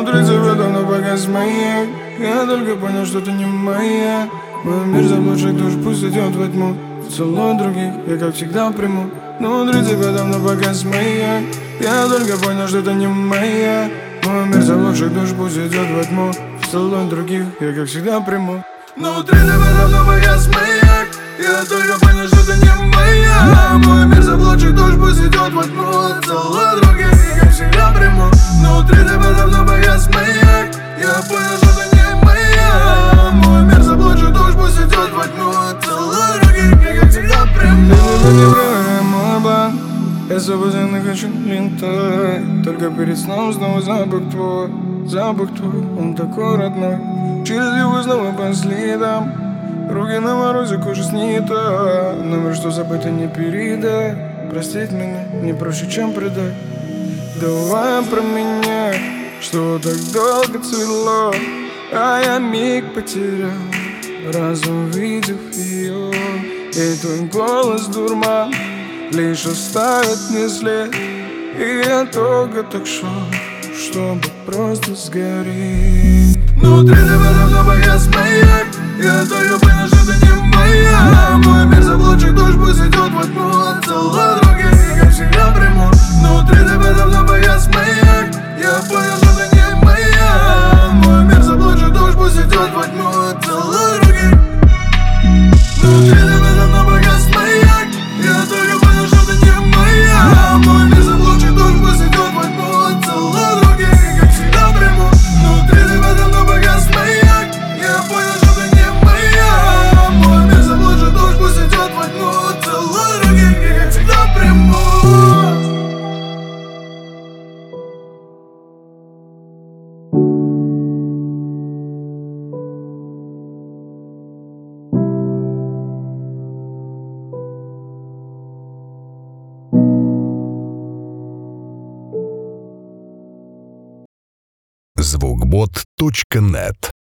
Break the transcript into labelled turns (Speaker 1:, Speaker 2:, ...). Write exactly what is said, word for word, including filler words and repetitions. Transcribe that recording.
Speaker 1: Внутри тебя давно погас маяк. Я только понял, что ты не моя. Мой мир заблудших душ пусть идет во тьму. Целую других, я как всегда приму. Но внутри тебя давно погас маяк. Я только понял, что ты не моя. Мой мир заблудших душ пусть идет во тьму. Целую других, я как всегда приму. Но внутри тебя давно погас маяк. Я только понял, что ты не моя. Мой мир заблудших душ пусть идет во тьму. Целую других, я как всегда приму. Но внутри тебя давно погас маяк. Я понял, что ты не моя. Мой мир заблудших душ пусть идет во тьму. Целую других, я как всегда приму. Ты не время, мой план. Я свободен и хочу летать. Только перед сном снова запах твой. Запах твой, он такой родной. Через его снова по следам. Руки на морозе, кожа снита. Номер, что забыто, не передай. Простить меня не проще, чем предать. Давай про меня, что так долго цвело, а я миг потерял, раз увидев ее. И твой голос дурман лишь оставит мне след. И я только так шел, чтобы просто сгореть. Внутри тебя давно погас маяк. Я только понял, что ты не моя. Мой мир заблудших душ пусть идет во тьму. Целую других, я как всегда приму. Внутри тебя давно погас маяк. Я понял, что ты не моя. Мой мир заблудших душ пусть идет во тьму. Целую других. Внутри тебя давно погас маяк. Я только понял, что ты не моя. Мой мир заблудших душ пусть идет во тьму. Целую других, я как всегда приму. Внутри тебя давно погас маяк. Я понял, что ты не моя. Мой мир заблудших душ пусть идет во тьму. Целую других, я как всегда приму.
Speaker 2: звукбот точка нет